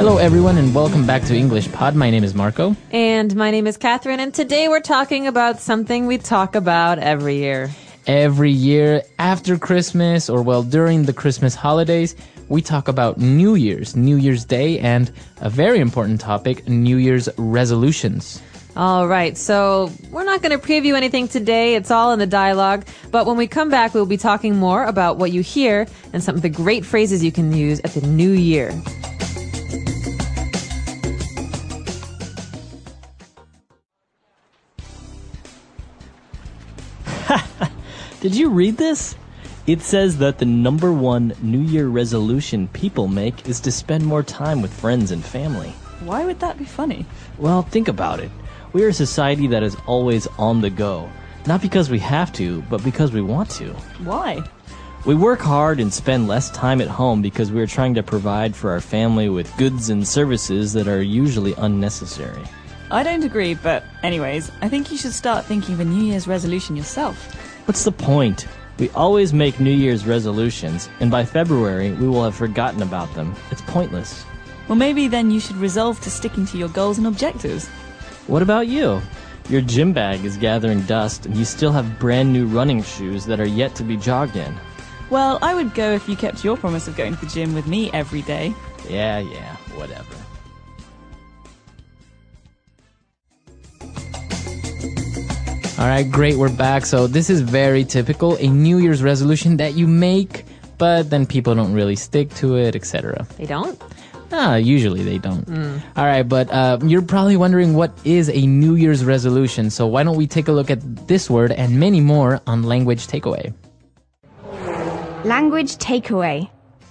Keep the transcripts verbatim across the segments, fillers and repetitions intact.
Hello everyone and welcome back to English Pod. My name is Marco. And my name is Catherine, and today we're talking about something we talk about every year. Every year after Christmas, or well, during the Christmas holidays, we talk about New Year's, New Year's Day, and a very important topic, New Year's resolutions. All right, so we're not going to preview anything today. It's all in the dialogue. But when we come back, we'll be talking more about what you hear and some of the great phrases you can use at the new year. Did you read this? It says that the number one New Year resolution people make is to spend more time with friends and family. Why would that be funny? Well, think about it. We are a society that is always on the go. Not because we have to, but because we want to. Why? We work hard and spend less time at home because we are trying to provide for our family with goods and services that are usually unnecessary. I don't agree, but anyways, I think you should start thinking of a New Year's resolution yourself. What's the point? We always make New Year's resolutions, and by February, we will have forgotten about them. It's pointless. Well, maybe then you should resolve to sticking to your goals and objectives. What about you? Your gym bag is gathering dust, and you still have brand new running shoes that are yet to be jogged in. Well, I would go if you kept your promise of going to the gym with me every day. Yeah, yeah, whatever. All right, great, we're back. So this is very typical, a New Year's resolution that you make, but then people don't really stick to it, et cetera. They don't? Ah, usually they don't. Mm. All right, but uh, you're probably wondering what is a New Year's resolution. So why don't we take a look at this word and many more on Language Takeaway. Language Takeaway.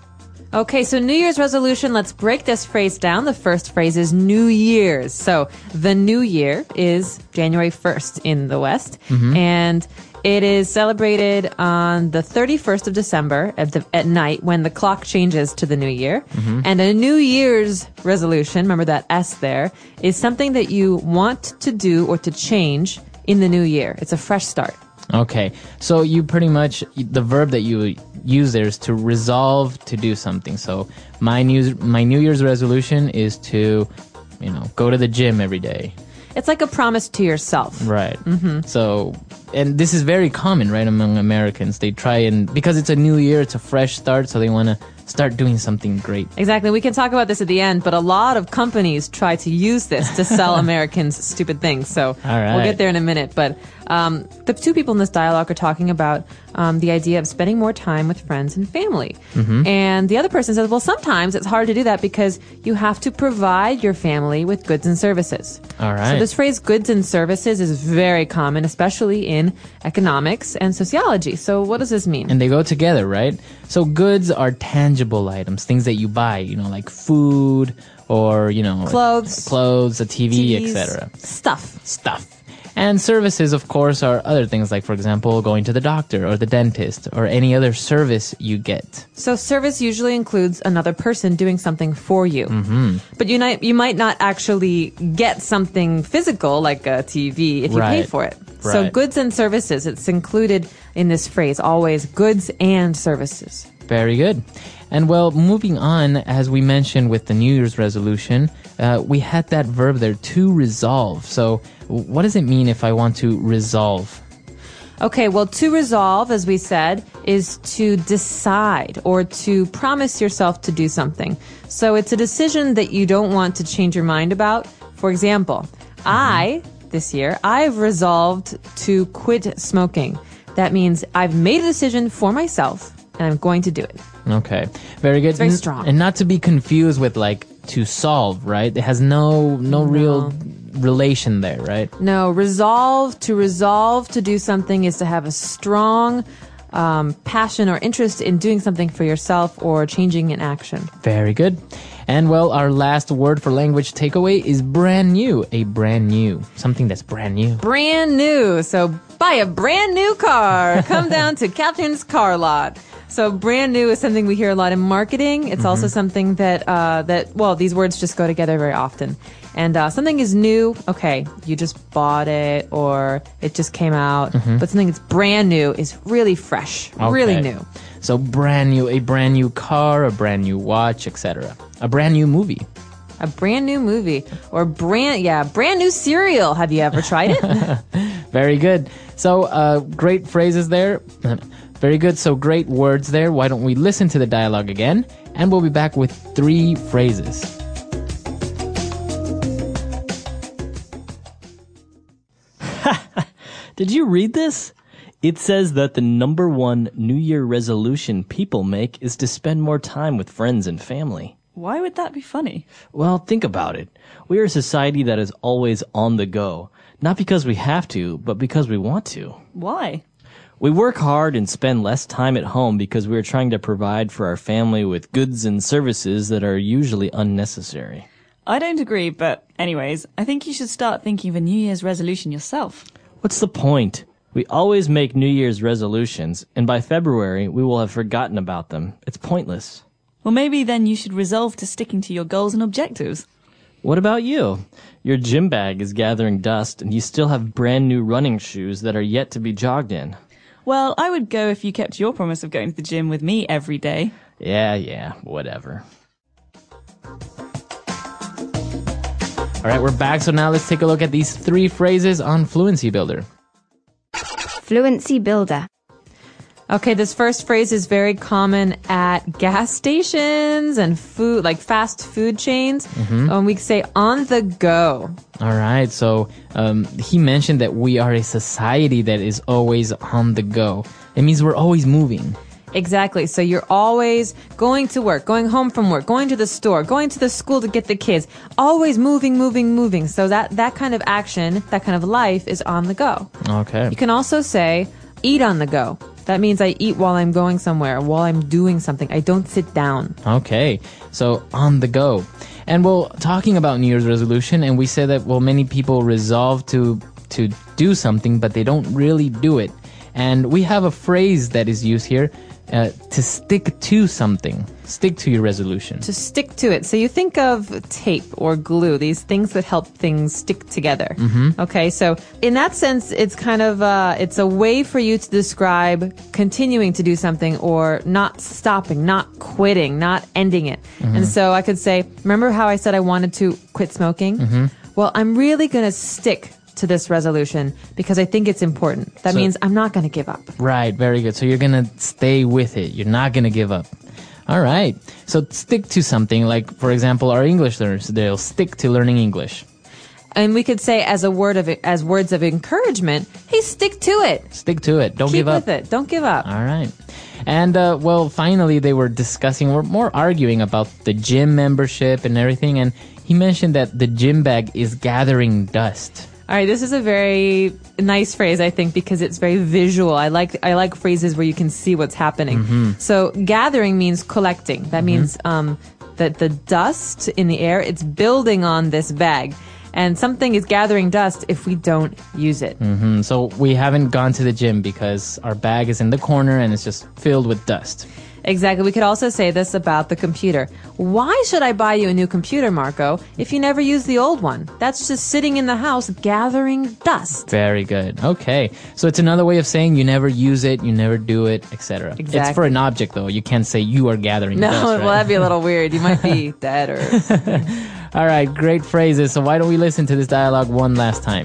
Okay, so New Year's resolution, let's break this phrase down. The first phrase is New Year's. So the New Year is January first in the West, mm-hmm. and it is celebrated on the thirty-first of December at, the, at night when the clock changes to the New Year. Mm-hmm. And a New Year's resolution, remember that S there, is something that you want to do or to change in the new year. It's a fresh start. Okay, so you pretty much, the verb that you use there is to resolve to do something. So my new, my New Year's resolution is to, you know, go to the gym every day. It's like a promise to yourself. Right. Mm-hmm. So, and this is very common, right, among Americans. They try and, because it's a new year, it's a fresh start, so they want to start doing something great. Exactly. We can talk about this at the end, but a lot of companies try to use this to sell Americans stupid things. So All right. We'll get there in a minute. But um, the two people in this dialogue are talking about um, the idea of spending more time with friends and family. Mm-hmm. And the other person says, well, sometimes it's hard to do that because you have to provide your family with goods and services. All right. So this phrase goods and services is very common, especially in economics and sociology. So what does this mean? And they go together, right? So goods are tangible items, things that you buy, you know, like food or, you know, Clothes. clothes, a T V, et cetera. Stuff. Stuff. And services, of course, are other things like, for example, going to the doctor or the dentist or any other service you get. So service usually includes another person doing something for you. Mm-hmm. But you might, you might not actually get something physical like a T V if you Right. pay for it. Right. So goods and services, it's included in this phrase, always goods and services. Very good. And well, moving on, as we mentioned with the New Year's resolution, uh, we had that verb there, to resolve. So what does it mean if I want to resolve? Okay, well, to resolve, as we said, is to decide or to promise yourself to do something. So it's a decision that you don't want to change your mind about. For example, mm-hmm. I, this year, I've resolved to quit smoking. That means I've made a decision for myself and I'm going to do it. Okay, very good. It's very strong. And not to be confused with like to solve, right? It has no no, no. real relation there, right? No, resolve, to resolve to do something is to have a strong um, passion or interest in doing something for yourself or changing an action. Very good. And well, our last word for language takeaway is brand new. A brand new. Something that's brand new. Brand new. So buy a brand new car. Come down to Catherine's car lot. So brand new is something we hear a lot in marketing. It's mm-hmm. also something that, uh, that, well, these words just go together very often. And uh, something is new, okay, you just bought it or it just came out. Mm-hmm. But something that's brand new is really fresh, okay. really new. So brand new, a brand new car, a brand new watch, et cetera. A brand new movie. a brand new movie, or brand, yeah, brand new cereal. Have you ever tried it? Very good. So, uh, great phrases there. Very good. So, great words there. Why don't we listen to the dialogue again? And we'll be back with three phrases. Did you read this? It says that the number one New Year resolution people make is to spend more time with friends and family. Why would that be funny? Well, think about it. We are a society that is always on the go. Not because we have to, but because we want to. Why? We work hard and spend less time at home because we are trying to provide for our family with goods and services that are usually unnecessary. I don't agree, but anyways, I think you should start thinking of a New Year's resolution yourself. What's the point? We always make New Year's resolutions, and by February, we will have forgotten about them. It's pointless. Well, maybe then you should resolve to sticking to your goals and objectives. What about you? Your gym bag is gathering dust, and you still have brand new running shoes that are yet to be jogged in. Well, I would go if you kept your promise of going to the gym with me every day. Yeah, yeah, whatever. All right, we're back. So now let's take a look at these three phrases on Fluency Builder. Fluency Builder. Okay, this first phrase is very common at gas stations and food, like fast food chains. Mm-hmm. Um, we say on the go. All right. So um, he mentioned that we are a society that is always on the go. It means we're always moving. Exactly. So you're always going to work, going home from work, going to the store, going to the school to get the kids, always moving, moving, moving. So that, that kind of action, that kind of life is on the go. Okay. You can also say eat on the go. That means I eat while I'm going somewhere, while I'm doing something. I don't sit down. Okay. So on the go. And well, talking about New Year's resolution, and we say that, well, many people resolve to, to do something, but they don't really do it. And we have a phrase that is used here, uh, to stick to something. Stick to your resolution. To stick to it. So you think of tape or glue, these things that help things stick together. Mm-hmm. Okay, so in that sense, it's kind of, uh, it's a way for you to describe continuing to do something or not stopping, not quitting, not ending it. Mm-hmm. And so I could say, remember how I said I wanted to quit smoking? Mm-hmm. Well, I'm really going to stick to this resolution because I think it's important. That so, means I'm not going to give up. Right, very good. So you're going to stay with it. You're not going to give up. All right. So stick to something, like, for example, our English learners, they'll stick to learning English. And we could say as a word of as words of encouragement, hey, stick to it. Stick to it. Don't Keep give up. Keep with it. Don't give up. All right. And, uh, well, finally, they were discussing, or more arguing about the gym membership and everything. And he mentioned that the gym bag is gathering dust. All right, this is a very nice phrase, I think, because it's very visual. I like I like phrases where you can see what's happening. Mm-hmm. So gathering means collecting. That mm-hmm. means um, that the dust in the air, it's building on this bag. And something is gathering dust if we don't use it. Mm-hmm. So we haven't gone to the gym because our bag is in the corner and it's just filled with dust. Exactly. We could also say this about the computer. Why should I buy you a new computer, Marco, if you never use the old one? That's just sitting in the house gathering dust. Very good. Okay. So it's another way of saying you never use it, you never do it, et cetera. Exactly. It's for an object, though. You can't say you are gathering no, dust, right? Well, that'd be a little weird. You might be dead or... All right. Great phrases. So why don't we listen to this dialogue one last time?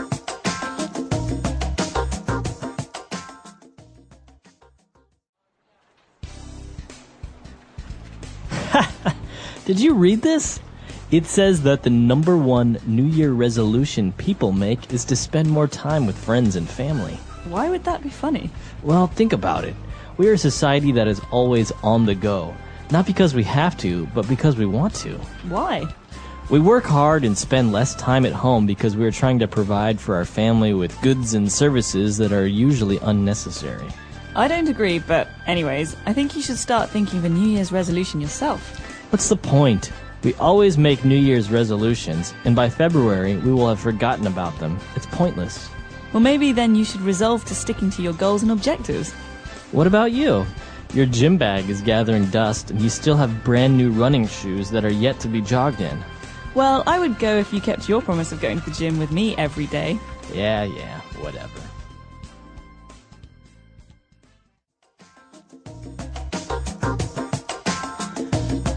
Did you read this? It says that the number one New Year resolution people make is to spend more time with friends and family. Why would that be funny? Well, think about it. We are a society that is always on the go. Not because we have to, but because we want to. Why? We work hard and spend less time at home because we are trying to provide for our family with goods and services that are usually unnecessary. I don't agree, but anyways, I think you should start thinking of a New Year's resolution yourself. What's the point? We always make New Year's resolutions, and by February, we will have forgotten about them. It's pointless. Well, maybe then you should resolve to sticking to your goals and objectives. What about you? Your gym bag is gathering dust, and you still have brand new running shoes that are yet to be jogged in. Well, I would go if you kept your promise of going to the gym with me every day. Yeah, yeah, whatever.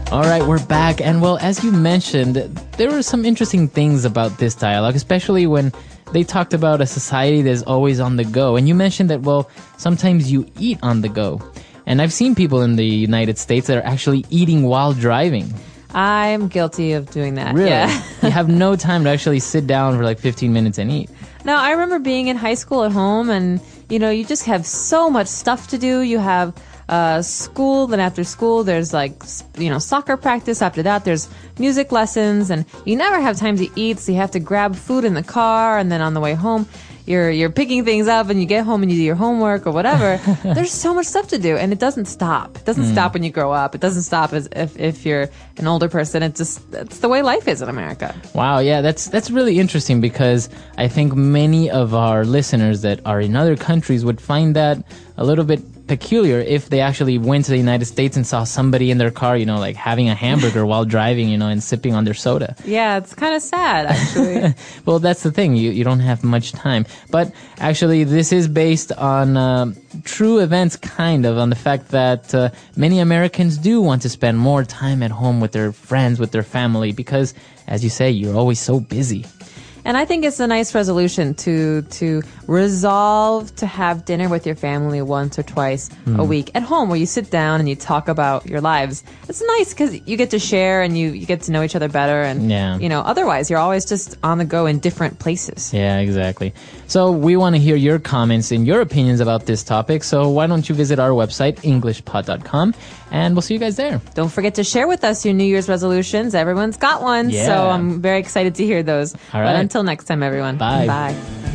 All right, we're back. And well, as you mentioned, there were some interesting things about this dialogue, especially when they talked about a society that's always on the go. And you mentioned that, well, sometimes you eat on the go. And I've seen people in the United States that are actually eating while driving. I'm guilty of doing that. Really? Yeah. You have no time to actually sit down for like fifteen minutes and eat. No, I remember being in high school at home, and you know, you just have so much stuff to do. You have uh, school, then after school, there's like s- you know soccer practice. After that, there's music lessons, and you never have time to eat, so you have to grab food in the car, and then on the way home, you're you're picking things up, and you get home and you do your homework or whatever. There's so much stuff to do, and it doesn't stop. It doesn't mm. stop when you grow up. It doesn't stop as if if you're an older person. It just it's the way life is in America. Wow, yeah, that's that's really interesting because I think many of our listeners that are in other countries would find that a little bit peculiar if they actually went to the United States and saw somebody in their car, you know, like having a hamburger while driving, you know, and sipping on their soda. Yeah, it's kind of sad, actually. Well, that's the thing. You you don't have much time. But actually, this is based on uh, true events, kind of, on the fact that uh, many Americans do want to spend more time at home with their friends, with their family, because, as you say, you're always so busy. And I think it's a nice resolution to to resolve to have dinner with your family once or twice mm. a week at home, where you sit down and you talk about your lives. It's nice because you get to share and you, you get to know each other better. And, yeah. you know, otherwise you're always just on the go in different places. Yeah, exactly. So we want to hear your comments and your opinions about this topic. So why don't you visit our website, english pod dot com, and we'll see you guys there. Don't forget to share with us your New Year's resolutions. Everyone's got one. Yeah. So I'm very excited to hear those. All right. But until next time, everyone. Bye. Bye.